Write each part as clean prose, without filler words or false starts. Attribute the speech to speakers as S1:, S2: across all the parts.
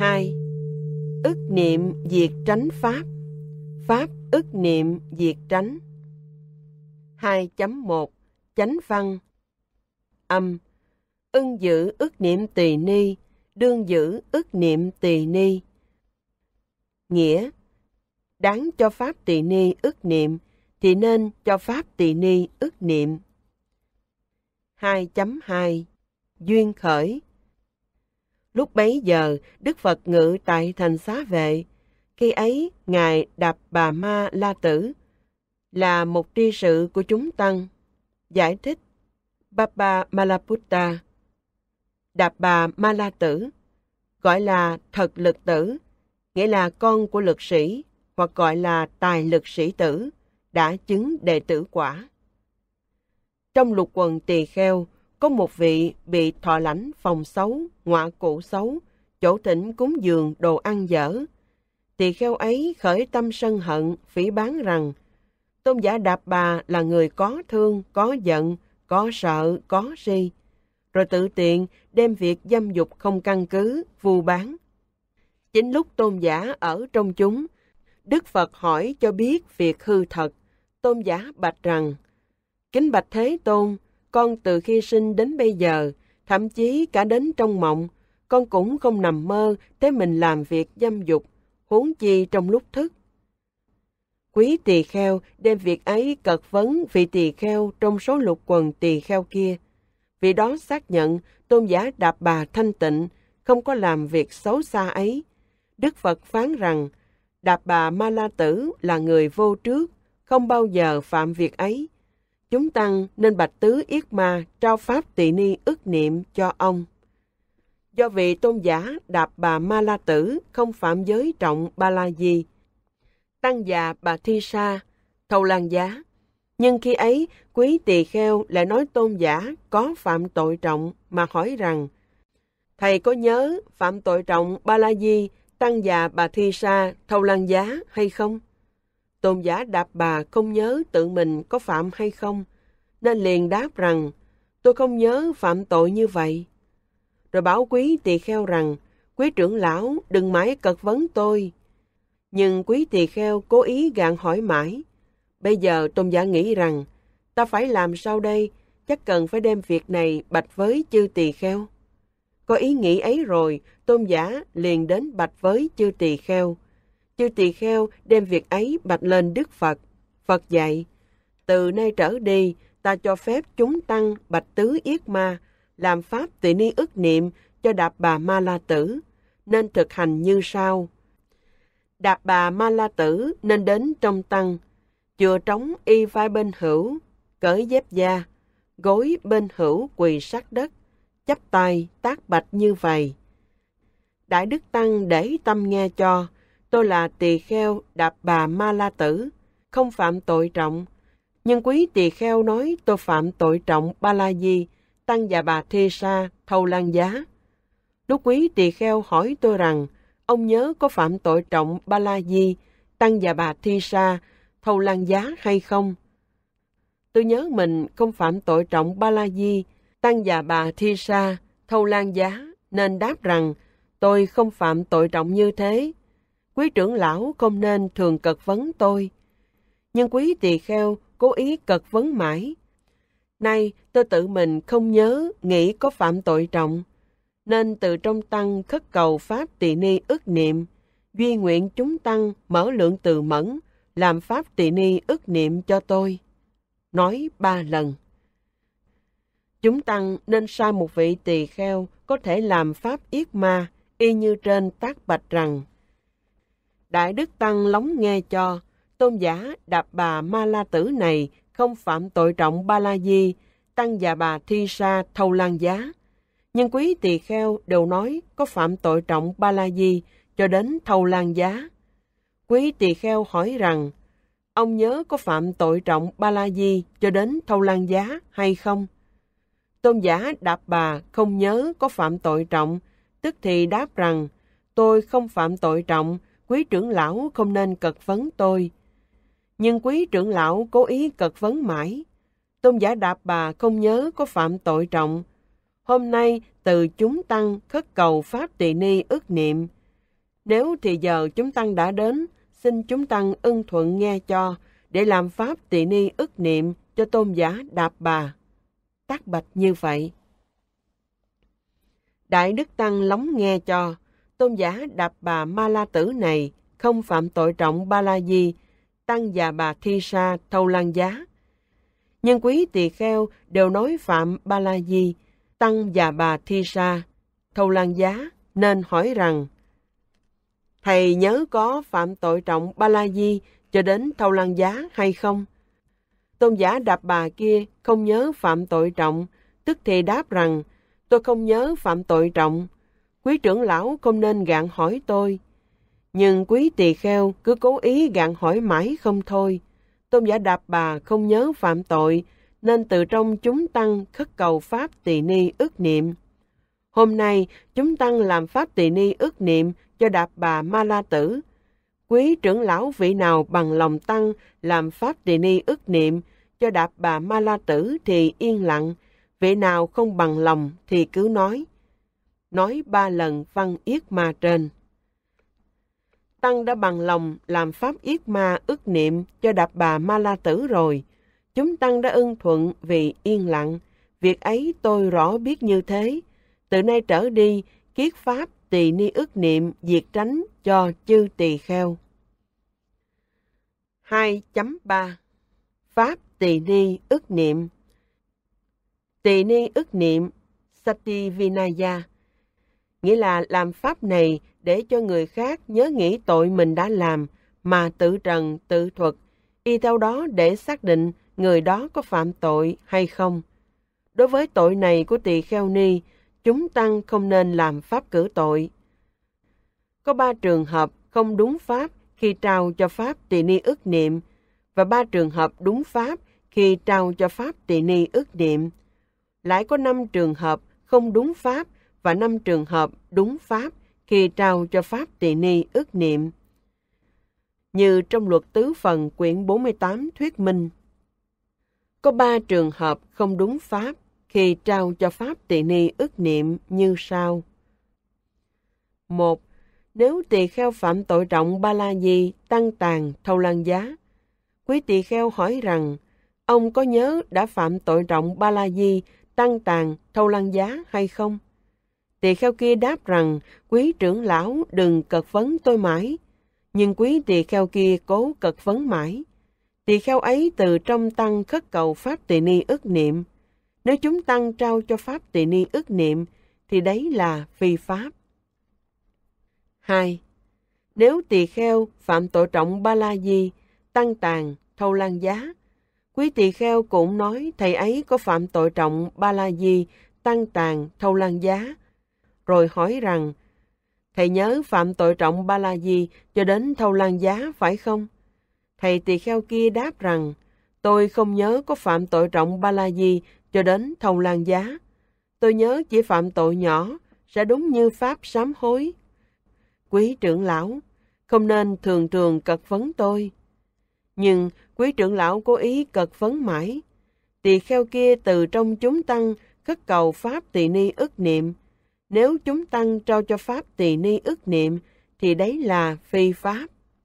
S1: 2. Ức niệm diệt tránh pháp. Pháp ức niệm diệt tránh. 2.1 Chánh văn. Âm. Ưng giữ ức niệm tỳ ni, đương giữ ức niệm tỳ ni. Nghĩa. Đáng cho pháp tỳ ni ức niệm, thì nên cho pháp tỳ ni ức niệm. 2.2 Duyên khởi. Lúc bấy giờ, Đức Phật ngự tại thành Xá Vệ. Khi ấy, Ngài Đạp Bà Ma La Tử là một tri sự của chúng tăng. Giải thích. Baba Malaputta. Đạp Bà Ma La Tử gọi là thật lực tử, nghĩa là con của lực sĩ, hoặc gọi là tài lực sĩ tử, đã chứng đệ tử quả. Trong lục quần tỳ kheo, có một vị bị thọ lãnh phòng xấu, ngọa cụ xấu, chỗ thỉnh cúng dường đồ ăn dở. Tỳ kheo ấy khởi tâm sân hận, phỉ báng rằng, tôn giả Đạp Bà là người có thương, có giận, có sợ, có si, rồi tự tiện đem việc dâm dục không căn cứ, vu bán. Chính lúc tôn giả ở trong chúng, Đức Phật hỏi cho biết việc hư thật. Tôn giả bạch rằng, kính bạch Thế Tôn, con từ khi sinh đến bây giờ, thậm chí cả đến trong mộng, con cũng không nằm mơ thấy mình làm việc dâm dục, huống chi trong lúc thức. Quý tỳ kheo đem việc ấy cật vấn vị tỳ kheo trong số lục quần tỳ kheo kia. Vì đó xác nhận tôn giả Đạp Bà thanh tịnh, không có làm việc xấu xa ấy. Đức Phật phán rằng, Đạp Bà Ma La Tử là người vô trước, không bao giờ phạm việc ấy. Chúng tăng nên bạch tứ Yết Ma trao pháp tỳ ni ức niệm cho ông. Do vị tôn giả Đạp Bà Ma La Tử không phạm giới trọng Ba La Di, tăng già Bà Thi Sa, thầu lan giá. Nhưng khi ấy, quý tỳ kheo lại nói tôn giả có phạm tội trọng mà hỏi rằng, thầy có nhớ phạm tội trọng Ba La Di, tăng già Bà Thi Sa, thầu lan giá hay không? Tôn giả Đạp Bà không nhớ tự mình có phạm hay không, nên liền đáp rằng, tôi không nhớ phạm tội như vậy. Rồi bảo quý tỳ kheo rằng, quý trưởng lão đừng mãi cật vấn tôi. Nhưng quý tỳ kheo cố ý gạn hỏi mãi. Bây giờ tôn giả nghĩ rằng, ta phải làm sao đây, chắc cần phải đem việc này bạch với chư tỳ kheo. Có ý nghĩ ấy rồi, tôn giả liền đến bạch với chư tỳ kheo. Chư tỳ kheo đem việc ấy bạch lên Đức Phật. Phật dạy, từ nay trở đi, ta cho phép chúng tăng bạch tứ Yết Ma, làm pháp tỳ ni ức niệm cho Đạp Bà Ma La Tử, nên thực hành như sau. Đạp Bà Ma La Tử nên đến trong tăng, chừa trống y vai bên hữu, cởi dép da, gối bên hữu quỳ sát đất, chắp tay tác bạch như vậy. Đại Đức Tăng để tâm nghe cho, tôi là tỳ kheo Đạp Bà Ma La Tử, không phạm tội trọng. Nhưng quý tỳ kheo nói tôi phạm tội trọng Ba La Di, tăng già Bà Thi Sa, thầu lan giá. Lúc quý tỳ kheo hỏi tôi rằng, ông nhớ có phạm tội trọng Ba La Di, tăng già Bà Thi Sa, thầu lan giá hay không? Tôi nhớ mình không phạm tội trọng Ba La Di, tăng già Bà Thi Sa, thầu lan giá, nên đáp rằng tôi không phạm tội trọng như thế. Quý trưởng lão không nên thường cật vấn tôi. Nhưng quý tỳ kheo cố ý cật vấn mãi. Nay tôi tự mình không nhớ nghĩ có phạm tội trọng, nên từ trong tăng khất cầu pháp tỳ ni ức niệm, duy nguyện chúng tăng mở lượng từ mẫn, làm pháp tỳ ni ức niệm cho tôi. Nói 3 lần. Chúng tăng nên sai một vị tỳ kheo có thể làm pháp Yết Ma, y như trên tác bạch rằng, Đại Đức Tăng lắng nghe cho, tôn giả Đạp Bà Ma La Tử này không phạm tội trọng Ba La Di, tăng già Bà Thi Sa, thầu lan giá. Nhưng quý tỳ kheo đều nói có phạm tội trọng Ba La Di cho đến thầu lan giá. Quý tỳ kheo hỏi rằng, ông nhớ có phạm tội trọng Ba La Di cho đến thầu lan giá hay không? Tôn giả Đạp Bà không nhớ có phạm tội trọng, tức thì đáp rằng, tôi không phạm tội trọng, quý trưởng lão không nên cật vấn tôi. Nhưng quý trưởng lão cố ý cật vấn mãi. Tôn giả Đạp Bà không nhớ có phạm tội trọng. Hôm nay từ chúng tăng khất cầu pháp tỳ ni ức niệm, Nếu thì giờ chúng tăng đã đến, xin chúng tăng ưng thuận nghe cho, để làm pháp tỳ ni ức niệm cho tôn giả Đạp Bà. Tác bạch như vậy. Đại Đức Tăng lắng nghe cho, tôn giả Đạp Bà Ma La Tử này không phạm tội trọng Ba La Di, Tăng và bà Thi Sa Thâu Lan Giá. Nhưng quý tỳ kheo đều nói phạm Ba La Di, Tăng và bà Thi Sa Thâu Lan Giá, nên hỏi rằng: thầy nhớ có phạm tội trọng Ba La Di cho đến Thâu Lan Giá hay không? Tôn giả Đạp Bà kia không nhớ phạm tội trọng, tức thì đáp rằng: tôi không nhớ phạm tội trọng. Quý trưởng lão không nên gạn hỏi tôi. Nhưng quý tỳ kheo cứ cố ý gạn hỏi mãi không thôi. Tôn giả Đạp Bà không nhớ phạm tội, nên từ trong chúng tăng khất cầu pháp tỳ ni ức niệm. Hôm nay chúng tăng làm pháp tỳ ni ức niệm cho Đạp Bà Ma La Tử. Quý trưởng lão vị nào bằng lòng tăng làm pháp tỳ ni ức niệm cho Đạp Bà Ma La Tử thì yên lặng, vị nào không bằng lòng thì cứ nói. Nói 3 lần văn yết ma trên. Tăng đã bằng lòng làm pháp yết ma ức niệm cho Đạp Bà Ma La Tử rồi. Chúng tăng đã ưng thuận vì yên lặng. Việc ấy tôi rõ biết như thế. Từ nay trở đi, kiết pháp tỳ ni ức niệm diệt tránh cho chư tỳ kheo. 2.3 Pháp tỳ ni ức niệm. Tỳ ni ức niệm Sati Vinaya, nghĩa là làm pháp này để cho người khác nhớ nghĩ tội mình đã làm mà tự trần tự thuật, y theo đó để xác định người đó có phạm tội hay không. Đối với tội này của tỳ kheo ni, chúng tăng không nên làm pháp cử tội. Có 3 trường hợp không đúng pháp khi trao cho pháp tỳ ni ức niệm, và 3 trường hợp đúng pháp khi trao cho pháp tỳ ni ức niệm. Lại có 5 trường hợp không đúng pháp và 5 trường hợp đúng pháp khi trao cho pháp tỳ ni ức niệm. Như trong luật tứ phần quyển 48 thuyết minh. Có 3 trường hợp không đúng pháp khi trao cho pháp tỳ ni ức niệm như sau. 1. Nếu tỳ kheo phạm tội trọng Ba La Di, Tăng Tàn, Thâu Lan Giá. Quý tỳ kheo hỏi rằng: ông có nhớ đã phạm tội trọng Ba La Di, Tăng Tàn, Thâu Lan Giá hay không? Tỳ kheo kia đáp rằng: quý trưởng lão đừng cật vấn tôi mãi. Nhưng quý tỳ kheo kia cố cật vấn mãi. Tỳ kheo ấy từ trong tăng khất cầu pháp tỳ ni ức niệm. Nếu chúng tăng trao cho pháp tỳ ni ức niệm thì đấy là phi pháp. 2. Nếu tỳ kheo phạm tội trọng Ba La Di, Tăng Tàn, Thâu Lan Giá, quý tỳ kheo cũng nói thầy ấy có phạm tội trọng Ba La Di, Tăng Tàn, Thâu Lan Giá, rồi hỏi rằng: thầy nhớ phạm tội trọng Ba La Di cho đến Thâu Lan Giá phải không? Thầy tỳ kheo kia đáp rằng: tôi không nhớ có phạm tội trọng Ba La Di cho đến Thâu Lan Giá. Tôi nhớ chỉ phạm tội nhỏ, sẽ đúng như pháp sám hối. Quý trưởng lão, không nên thường thường cật vấn tôi. Nhưng quý trưởng lão cố ý cật vấn mãi. Tỳ kheo kia từ trong chúng tăng khất cầu pháp tỳ ni ức niệm. Nếu chúng tăng trao cho pháp tỳ ni ức niệm thì đấy là phi pháp.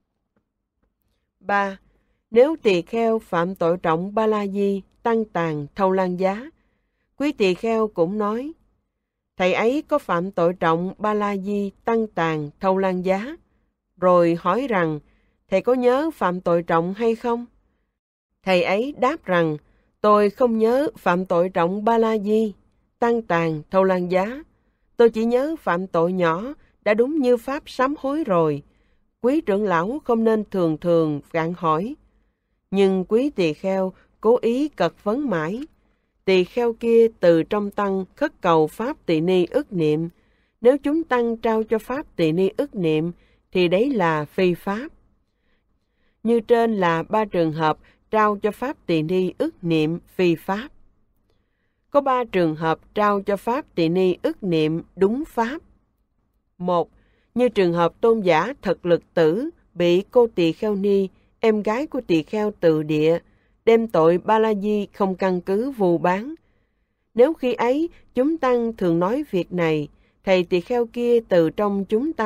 S1: 3. Nếu tỳ kheo phạm tội trọng Ba La Di, Tăng Tàn, Thâu Lan Giá, quý tỳ kheo cũng nói: thầy ấy có phạm tội trọng Ba La Di, Tăng Tàn, Thâu Lan Giá, rồi hỏi rằng: thầy có nhớ phạm tội trọng hay không? Thầy ấy đáp rằng: tôi không nhớ phạm tội trọng Ba La Di, Tăng Tàn, Thâu Lan Giá. Tôi chỉ nhớ phạm tội nhỏ, đã đúng như pháp sám hối rồi. Quý trưởng lão không nên thường thường gạn hỏi. Nhưng quý tỳ kheo cố ý cật vấn mãi. Tỳ kheo kia từ trong tăng khất cầu pháp tỳ ni ức niệm. Nếu chúng tăng trao cho pháp tỳ ni ức niệm thì đấy là phi pháp. Như trên là 3 trường hợp trao cho pháp tỳ ni ức niệm phi pháp. Có 3 trường hợp trao cho pháp tỳ ni ức niệm đúng pháp. 1. Như trường hợp tôn giả Thật Lực Tử bị cô tỳ kheo ni, em gái của tỳ kheo Tự Địa, đem tội Ba La Di không căn cứ vu bán. Nếu khi ấy chúng tăng thường nói việc này, thầy tỳ kheo kia từ trong chúng tăng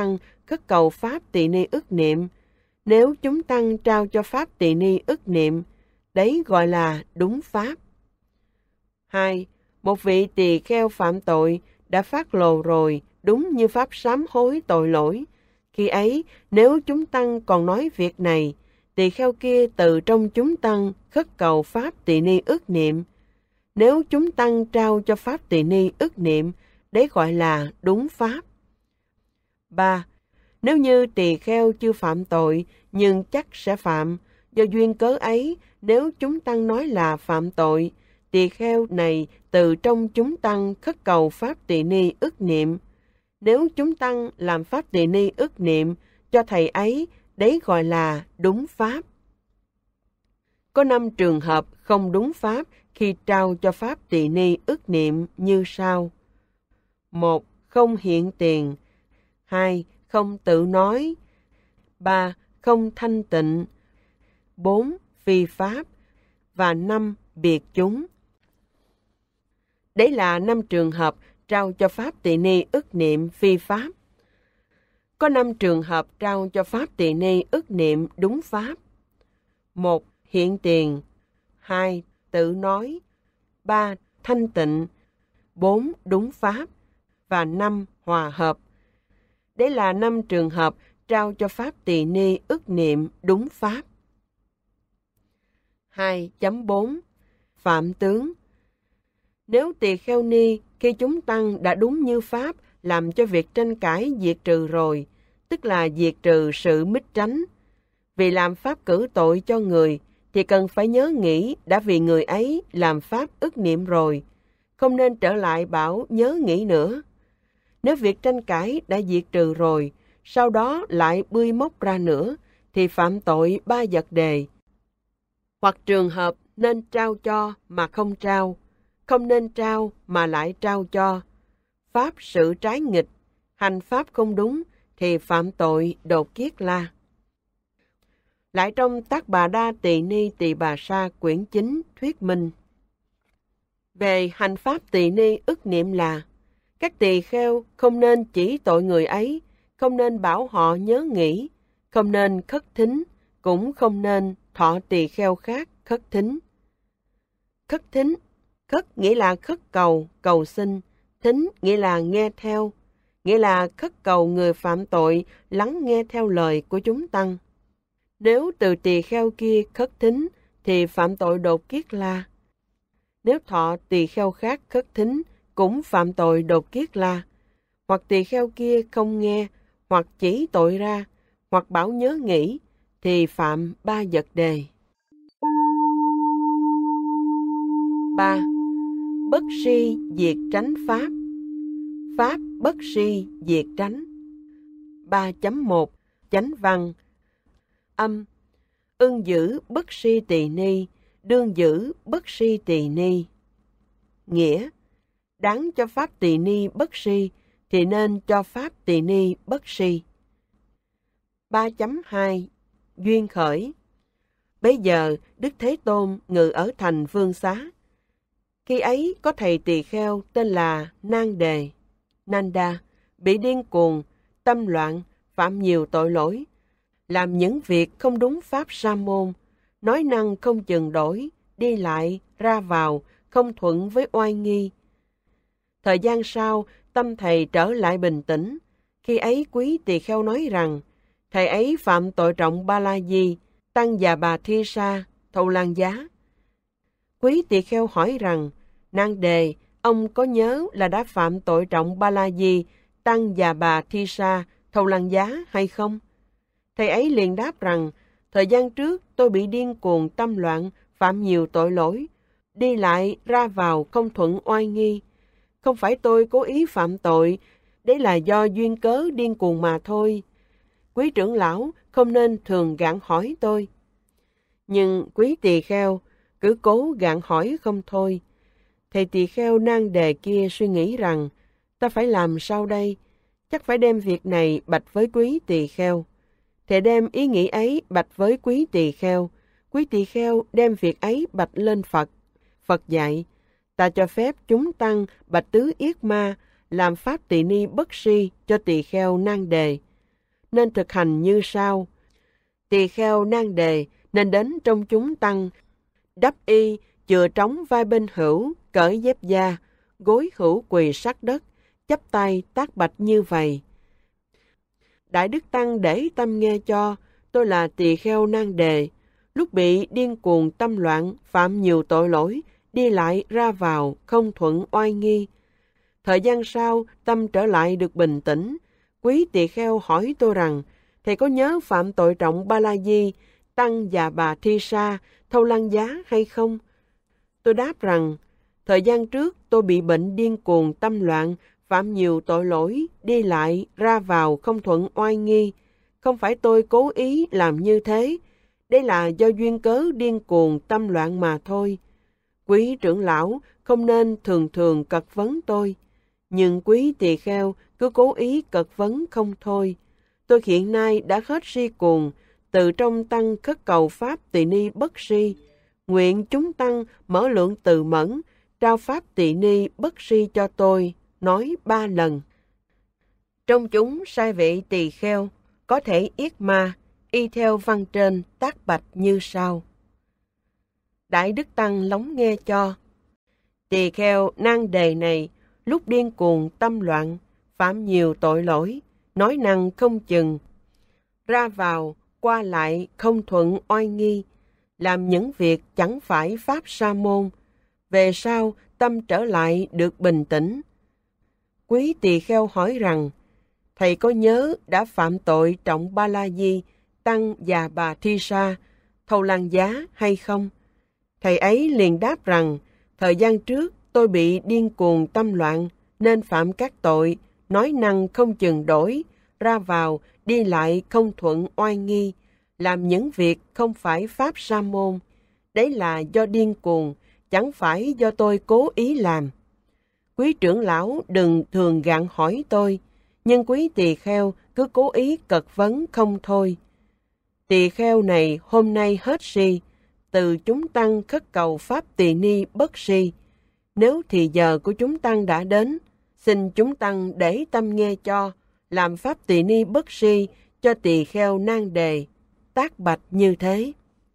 S1: khất cầu pháp tỳ ni ức niệm. Nếu chúng tăng trao cho pháp tỳ ni ức niệm, đấy gọi là đúng pháp. 2. Một vị tỳ kheo phạm tội đã phát lộ rồi, đúng như pháp sám hối tội lỗi. Khi ấy, nếu chúng tăng còn nói việc này, tỳ kheo kia từ trong chúng tăng khất cầu pháp tỳ ni ức niệm. Nếu chúng tăng trao cho pháp tỳ ni ức niệm, đấy gọi là đúng pháp. 3. Nếu như tỳ kheo chưa phạm tội, nhưng chắc sẽ phạm, do duyên cớ ấy, nếu chúng tăng nói là phạm tội, tỳ kheo này từ trong chúng tăng khất cầu pháp tỳ ni ức niệm. Nếu chúng tăng làm pháp tỳ ni ức niệm cho thầy ấy, đấy gọi là đúng pháp. Có 5 trường hợp không đúng pháp khi trao cho pháp tỳ ni ức niệm như sau. 1. Không hiện tiền. 2. Không tự nói. 3. Không thanh tịnh. 4. Phi pháp. Và 5. Biệt chúng. Đấy là 5 trường hợp trao cho pháp tỳ ni ức niệm phi pháp. Có 5 trường hợp trao cho pháp tỳ ni ức niệm đúng pháp. 1. Hiện tiền. 2. Tự nói. 3. Thanh tịnh. 4. Đúng pháp. Và 5. Hòa hợp. Đấy là 5 trường hợp trao cho pháp tỳ ni ức niệm đúng pháp. 2.4 Phạm tướng. Nếu tỳ kheo ni khi chúng tăng đã đúng như pháp làm cho việc tranh cãi diệt trừ rồi, tức là diệt trừ sự mít tránh. Vì làm pháp cử tội cho người thì cần phải nhớ nghĩ đã vì người ấy làm pháp ức niệm rồi, không nên trở lại bảo nhớ nghĩ nữa. Nếu việc tranh cãi đã diệt trừ rồi, sau đó lại bươi móc ra nữa, thì phạm tội 3 vật đề. Hoặc trường hợp nên trao cho mà không trao, không nên trao mà lại trao cho. Pháp sự trái nghịch, hành pháp không đúng, thì phạm tội đột kiết la. Lại trong Tác Bà Đa Tỳ Ni Tỳ Bà Sa quyển 9 thuyết minh. Về hành pháp tỳ ni ức niệm là, các tỳ kheo không nên chỉ tội người ấy, không nên bảo họ nhớ nghĩ, không nên khất thính, cũng không nên thọ tỳ kheo khác khất thính. Khất thính, khất nghĩa là khất cầu, cầu xin, thính nghĩa là nghe theo, nghĩa là khất cầu người phạm tội lắng nghe theo lời của chúng tăng. Nếu từ tỳ kheo kia khất thính thì phạm tội đột kiết la. Nếu thọ tỳ kheo khác khất thính cũng phạm tội đột kiết la. Hoặc tỳ kheo kia không nghe, hoặc chỉ tội ra, hoặc bảo nhớ nghĩ, thì phạm 3 vật đề. 3. Bất si diệt tránh pháp. Pháp bất si diệt tránh. 3.1 Chánh văn. Âm. Ưng giữ bất si tỳ ni, đương giữ bất si tỳ ni. Nghĩa. Đáng cho pháp tỳ ni bất si thì nên cho pháp tỳ ni bất si. 3.2 Duyên khởi. Bấy giờ Đức Thế Tôn ngự ở thành Vương Xá. Khi ấy có thầy tỳ kheo tên là Nan Đề, Nanda, bị điên cuồng, tâm loạn, phạm nhiều tội lỗi, làm những việc không đúng pháp sa môn, nói năng không chừng đổi, đi lại, ra vào, không thuận với oai nghi. Thời gian sau, tâm thầy trở lại bình tĩnh. Khi ấy quý tỳ kheo nói rằng, thầy ấy phạm tội trọng Ba La Di, Tăng Già Bà Thi Sa, Thâu Lan Giá. Quý tỳ kheo hỏi rằng, Nan Đề, ông có nhớ là đã phạm tội trọng Ba La Di, Tăng Già Bà Thi Sa, Thâu Lan Giá hay không? Thầy ấy liền đáp rằng, thời gian trước tôi bị điên cuồng tâm loạn, phạm nhiều tội lỗi, đi lại ra vào không thuận oai nghi. Không phải tôi cố ý phạm tội, đấy là do duyên cớ điên cuồng mà thôi. Quý trưởng lão không nên thường gạn hỏi tôi. Nhưng quý tỳ kheo cứ cố gạn hỏi không thôi. Thầy tỳ kheo Nan Đề kia suy nghĩ rằng, ta phải làm sao đây? Chắc phải đem việc này bạch với quý tỳ kheo. Thầy đem ý nghĩ ấy bạch với quý tỳ kheo. Quý tỳ kheo đem việc ấy bạch lên Phật. Phật dạy, ta cho phép chúng tăng bạch tứ yết ma làm pháp tỳ ni bất si cho tỳ kheo Nan Đề. nên thực hành như sau. Tỳ kheo nan đề nên đến trong chúng tăng, đắp y, chừa trống vai bên hữu, cởi dép da, gối hữu quỳ sát đất, chắp tay tác bạch như vậy. Đại Đức Tăng để tâm nghe cho, tôi là tỳ kheo nan đề, lúc bị điên cuồng tâm loạn, phạm nhiều tội lỗi, đi lại ra vào, không thuận oai nghi. Thời gian sau, tâm trở lại được bình tĩnh. Quý tỳ kheo hỏi tôi rằng, thầy có nhớ phạm tội trọng Ba La Di, Tăng và Bà Thi Sa, thâu lăng giá hay không? Tôi đáp rằng, thời gian trước tôi bị bệnh điên cuồng tâm loạn, phạm nhiều tội lỗi, đi lại, ra vào, không thuận oai nghi. Không phải tôi cố ý làm như thế, đây là do duyên cớ điên cuồng tâm loạn mà thôi. Quý trưởng lão không nên thường thường cật vấn tôi, nhưng quý tỳ kheo cứ cố ý cật vấn không thôi. Tôi hiện nay đã hết si cuồng, từ trong tăng khất cầu pháp tỳ ni bất si. Nguyện chúng tăng mở lượng từ mẫn, trao pháp tỳ ni bất si cho tôi, nói 3 lần. Trong chúng sai vị tỳ kheo, có thể yết ma, y theo văn trên tác bạch như sau. Đại Đức Tăng lắng nghe cho. Tỳ kheo nan đề này, lúc điên cuồng tâm loạn, phạm nhiều tội lỗi, nói năng không chừng, ra vào, qua lại không thuận oai nghi, làm những việc chẳng phải pháp sa môn, về sau tâm trở lại được bình tĩnh. Quý tỳ kheo hỏi rằng, thầy có nhớ đã phạm tội trọng Ba La Di, Tăng và Bà Thi Sa, thâu lăng giá hay không? Thầy ấy liền đáp rằng, thời gian trước tôi bị điên cuồng tâm loạn, nên phạm các tội, nói năng không chừng đổi, ra vào, đi lại không thuận oai nghi, làm những việc không phải pháp sa môn. Đấy là do điên cuồng, chẳng phải do tôi cố ý làm. Quý trưởng lão đừng thường gạn hỏi tôi, nhưng quý tỳ kheo cứ cố ý cật vấn không thôi. Tỳ kheo này hôm nay hết si, từ chúng tăng khất cầu pháp tỳ ni bất si. Nếu thì giờ của chúng tăng đã đến, xin chúng tăng để tâm nghe cho, làm pháp tỳ ni bất si cho tỳ kheo nan đề, tác bạch như thế.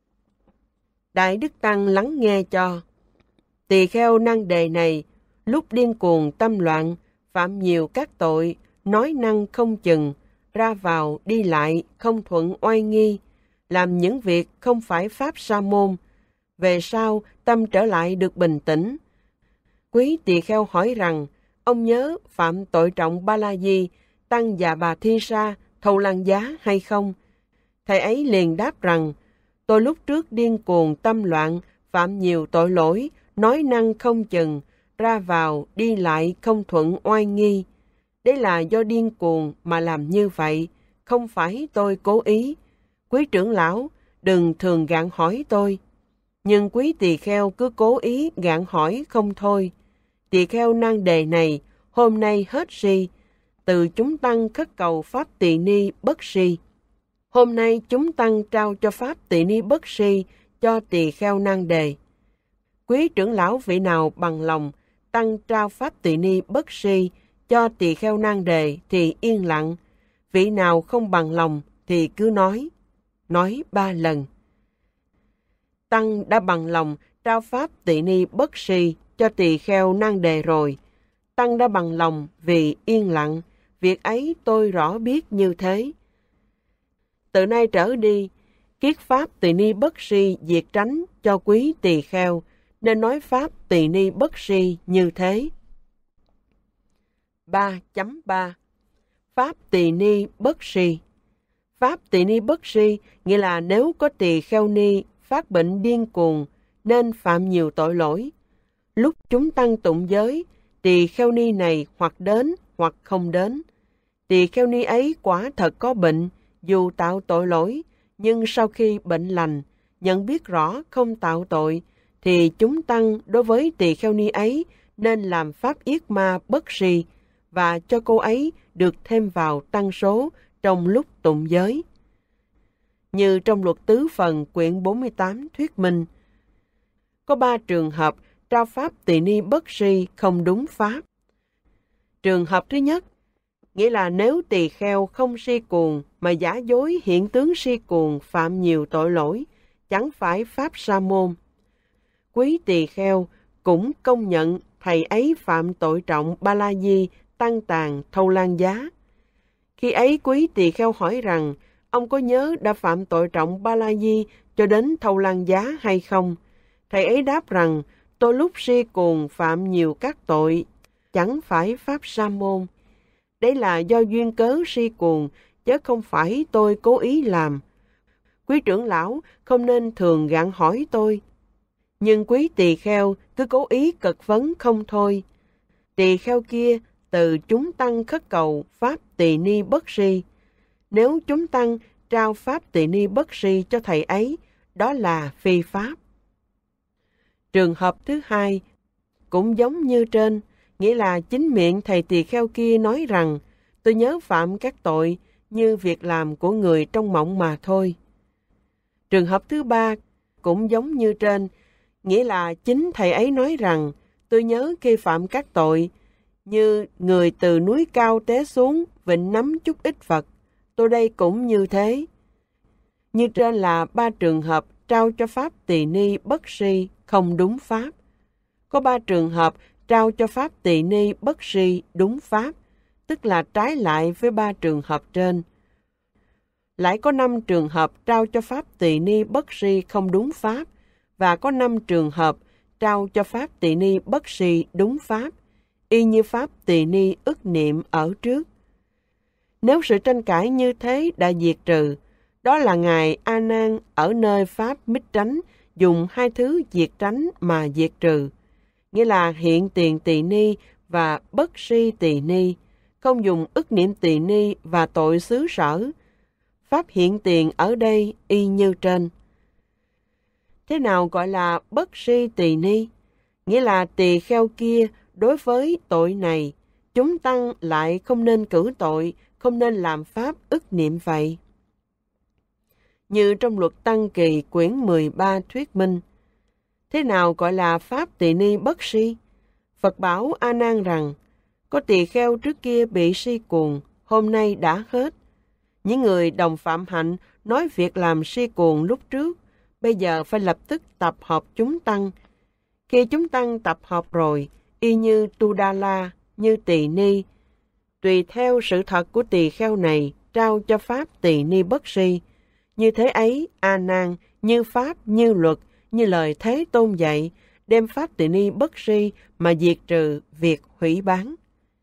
S1: Đại Đức Tăng lắng nghe cho. Tỳ kheo nan đề này, lúc điên cuồng tâm loạn, phạm nhiều các tội, nói năng không chừng, ra vào, đi lại, không thuận oai nghi, làm những việc không phải pháp sa môn. Về sau, tâm trở lại được bình tĩnh. Quý tỳ kheo hỏi rằng, ông nhớ phạm tội trọng Ba La Di, Tăng và Bà Thi Sa, thâu lăng giá hay không? Thầy ấy liền đáp rằng, tôi lúc trước điên cuồng tâm loạn, phạm nhiều tội lỗi, nói năng không chừng, ra vào, đi lại không thuận oai nghi. Đấy là do điên cuồng mà làm như vậy, không phải tôi cố ý. Quý trưởng lão, đừng thường gạn hỏi tôi. Nhưng quý tỳ kheo cứ cố ý gạn hỏi không thôi. Tỳ kheo nan đề này, hôm nay hết si, từ chúng tăng khất cầu pháp tỳ ni bất si. Hôm nay chúng tăng trao cho pháp tỳ ni bất si cho tỳ kheo nan đề. Quý trưởng lão vị nào bằng lòng tăng trao pháp tỳ ni bất si cho tỳ kheo nan đề thì yên lặng. Vị nào không bằng lòng thì cứ nói 3 lần. Tăng đã bằng lòng trao pháp tỳ ni bất si cho tỳ kheo nan đề rồi. Tăng đã bằng lòng vì yên lặng, việc ấy tôi rõ biết như thế. Từ nay trở đi, kiết pháp tỳ ni bất si diệt tránh cho quý tỳ kheo, nên nói pháp tỳ ni bất si như thế. 3.3 Pháp tỳ ni bất si. Pháp tỳ ni bất si nghĩa là nếu có tỳ kheo ni phát bệnh điên cuồng nên phạm nhiều tội lỗi. Lúc chúng tăng tụng giới, tỳ kheo ni này hoặc đến hoặc không đến. Tỳ kheo ni ấy quả thật có bệnh, dù tạo tội lỗi, nhưng sau khi bệnh lành, nhận biết rõ không tạo tội, thì chúng tăng đối với tỳ kheo ni ấy nên làm pháp yết ma bất si và cho cô ấy được thêm vào tăng số trong lúc tụng giới. Như trong luật tứ phần quyển 48 thuyết minh, có 3 trường hợp trao pháp tỳ ni bất si không đúng pháp. Trường hợp thứ nhất, Nghĩa là nếu tỳ kheo không si cuồng mà giả dối hiện tướng si cuồng phạm nhiều tội lỗi, chẳng phải Pháp Sa môn. Quý tỳ kheo cũng công nhận thầy ấy phạm tội trọng Ba La Di, tăng tàn, thâu lan giá. Khi ấy quý tỳ kheo hỏi rằng, ông có nhớ đã phạm tội trọng Ba La Di cho đến thâu lan giá hay không? Thầy ấy đáp rằng, tôi lúc si cuồng phạm nhiều các tội, chẳng phải Pháp Sa môn. Đấy là do duyên cớ si cuồng, chứ không phải tôi cố ý làm. Quý trưởng lão không nên thường gặng hỏi tôi. Nhưng quý tỳ kheo cứ cố ý cật vấn không thôi. Tỳ kheo kia từ chúng tăng khất cầu Pháp Tỳ Ni Bất Si. Nếu chúng tăng trao Pháp Tỳ Ni Bất Si cho thầy ấy, đó là phi pháp. Trường hợp thứ hai cũng giống như trên, nghĩa là chính miệng thầy tỳ kheo kia nói rằng tôi nhớ phạm các tội như việc làm của người trong mộng mà thôi. Trường hợp thứ ba cũng giống như trên, nghĩa là chính thầy ấy nói rằng tôi nhớ khi phạm các tội như người từ núi cao té xuống vịnh nắm chút ít vật. Tôi đây cũng như thế. Như trên là 3 trường hợp trao cho Pháp Tỳ Ni Bất Si không đúng Pháp. Có 3 trường hợp trao cho Pháp Tỳ Ni Bất Si đúng Pháp, tức là trái lại với 3 trường hợp trên. Lại có 5 trường hợp trao cho Pháp Tỳ Ni Bất Si không đúng Pháp, và có 5 trường hợp trao cho Pháp Tỳ Ni Bất Si đúng Pháp, y như Pháp Tỳ Ni ức niệm ở trước. Nếu sự tranh cãi như thế đã diệt trừ, đó là Ngài A Nan ở nơi Pháp Mít Tránh dùng 2 thứ diệt tránh mà diệt trừ, nghĩa là hiện tiền tỳ ni và bất si tỳ ni, không dùng ức niệm tỳ ni và tội xứ sở. Pháp hiện tiền ở đây y như trên. Thế nào gọi là bất si tỳ ni? Nghĩa là tỳ kheo kia đối với tội này, chúng tăng lại không nên cử tội, không nên làm pháp ức niệm vậy. Như trong luật Tăng Kỳ quyển 13 thuyết minh. Thế nào gọi là Pháp Tỳ Ni Bất Si? Phật bảo A Nan rằng, có tỳ kheo trước kia bị si cuồng, hôm nay đã hết. Những người đồng phạm hạnh nói việc làm si cuồng lúc trước, bây giờ phải lập tức tập hợp chúng tăng. Khi chúng tăng tập hợp rồi, y như Tu Đa La, như Tỳ Ni, tùy theo sự thật của tỳ kheo này trao cho Pháp Tỳ Ni Bất Si. Như thế ấy, A Nan, như Pháp, như luật, như lời Thế Tôn dạy, đem Pháp Tỳ Ni Bất Si mà diệt trừ việc hủy bán.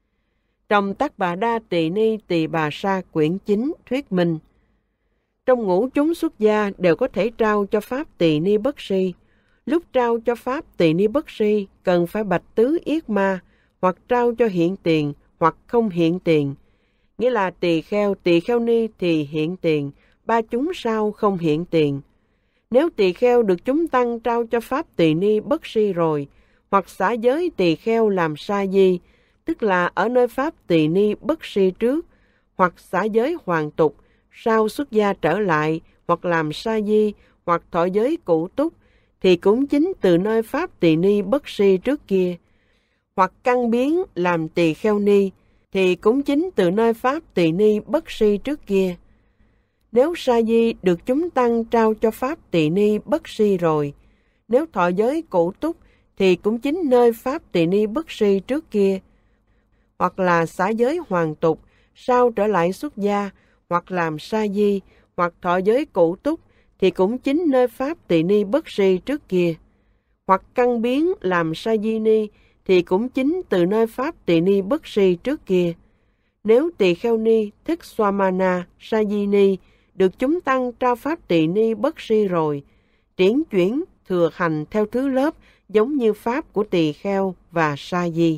S1: Trong Tát Bà Đa Tỳ Ni Tỳ Bà Sa quyển 9 thuyết minh, trong ngũ chúng xuất gia đều có thể trao cho Pháp Tỳ Ni Bất Si. Lúc trao cho Pháp Tỳ Ni Bất Si cần phải bạch tứ yết ma, hoặc trao cho hiện tiền, hoặc không hiện tiền. Nghĩa là tỳ kheo ni thì hiện tiền, 3 chúng sau không hiện tiền. Nếu tỳ kheo được chúng tăng trao cho Pháp Tỳ Ni Bất Si rồi, hoặc xả giới tỳ kheo làm sa di, tức là ở nơi Pháp Tỳ Ni Bất Si trước, hoặc xả giới hoàn tục, sau xuất gia trở lại, hoặc làm sa di, hoặc thọ giới cụ túc, thì cũng chính từ nơi Pháp Tỳ Ni Bất Si trước kia. Hoặc căn biến làm tỳ kheo ni, thì cũng chính từ nơi Pháp Tỳ Ni Bất Si trước kia. Nếu sa di được chúng tăng trao cho Pháp Tỳ Ni Bất Si rồi, nếu thọ giới cụ túc, thì cũng chính nơi Pháp Tỳ Ni Bất Si trước kia. Hoặc là xả giới hoàn tục, sau trở lại xuất gia, hoặc làm sa di, hoặc thọ giới cụ túc, thì cũng chính nơi Pháp Tỳ Ni Bất Si trước kia. Hoặc căn biến làm sa di ni, thì cũng chính từ nơi Pháp Tỳ Ni Bất Si trước kia. Nếu tỳ kheo ni thích Swamana, sa di ni, được chúng tăng trao Pháp Tỳ Ni Bất Si rồi, triển chuyển thừa hành theo thứ lớp giống như Pháp của tỳ kheo và sa di.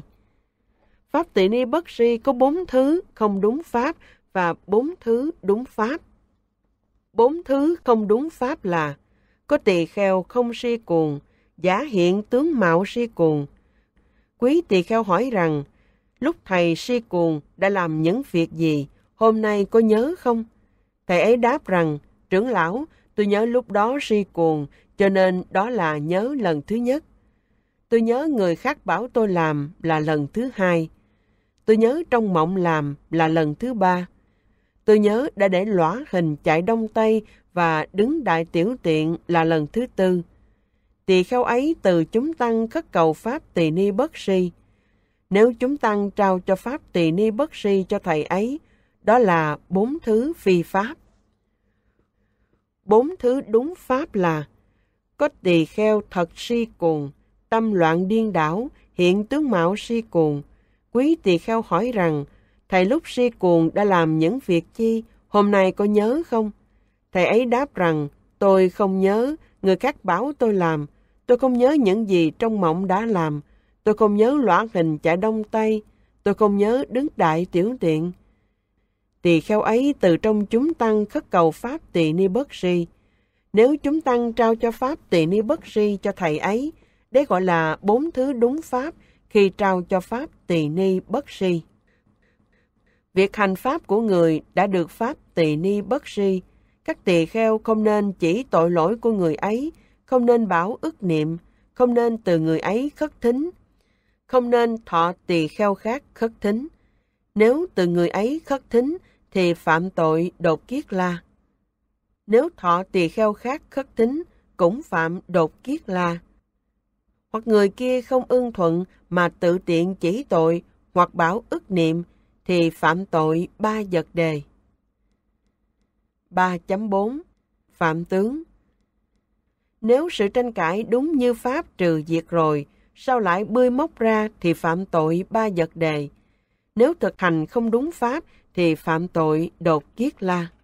S1: Pháp Tỳ Ni Bất Si có 4 thứ không đúng Pháp và 4 thứ đúng Pháp. 4 thứ không đúng Pháp là có tỳ kheo không si cuồng, giả hiện tướng mạo si cuồng. Quý tỳ kheo hỏi rằng, lúc thầy si cuồng đã làm những việc gì, hôm nay có nhớ không? Thầy ấy đáp rằng, trưởng lão, tôi nhớ lúc đó si cuồng, cho nên đó là nhớ lần thứ nhất. Tôi nhớ người khác bảo tôi làm là lần thứ hai. Tôi nhớ trong mộng làm là lần thứ 3. Tôi nhớ đã để lõa hình chạy đông tây và đứng đại tiểu tiện là lần thứ 4. Tỳ kheo ấy từ chúng tăng khất cầu pháp tỳ ni bất si. Nếu chúng tăng trao cho pháp tỳ ni bất si cho thầy ấy, đó là 4 thứ phi pháp. 4 thứ đúng pháp là: có tỳ kheo thật si cuồng, tâm loạn điên đảo, hiện tướng mạo si cuồng. Quý tỳ kheo hỏi rằng, thầy lúc si cuồng đã làm những việc chi, hôm nay có nhớ không? Thầy ấy đáp rằng, tôi không nhớ, người khác bảo tôi làm. Tôi không nhớ những gì trong mộng đã làm. Tôi không nhớ lõa hình chạy đông tây. Tôi không nhớ đứng đại tiểu tiện. Tỳ kheo ấy từ trong chúng tăng khất cầu pháp tỳ ni bất si. Nếu chúng tăng trao cho pháp tỳ ni bất si cho thầy ấy, đấy gọi là 4 thứ đúng pháp khi trao cho pháp tỳ ni bất si. Việc hành pháp của người đã được pháp tỳ ni bất si. Các tỳ kheo không nên chỉ tội lỗi của người ấy, không nên bảo ức niệm, không nên từ người ấy khất thính, không nên thọ tỳ kheo khác khất thính. Nếu từ người ấy khất thính thì phạm tội đột kiết la. Nếu thọ tỳ kheo khác khất thính cũng phạm đột kiết la. Hoặc người kia không ưng thuận mà tự tiện chỉ tội hoặc bảo ức niệm thì phạm tội 3 vật đề. 3.4 Phạm tướng. Nếu sự tranh cãi đúng như pháp trừ diệt rồi, sao lại bươi móc ra thì phạm tội 3 vật đề. Nếu thực hành không đúng pháp thì phạm tội đột kiết la.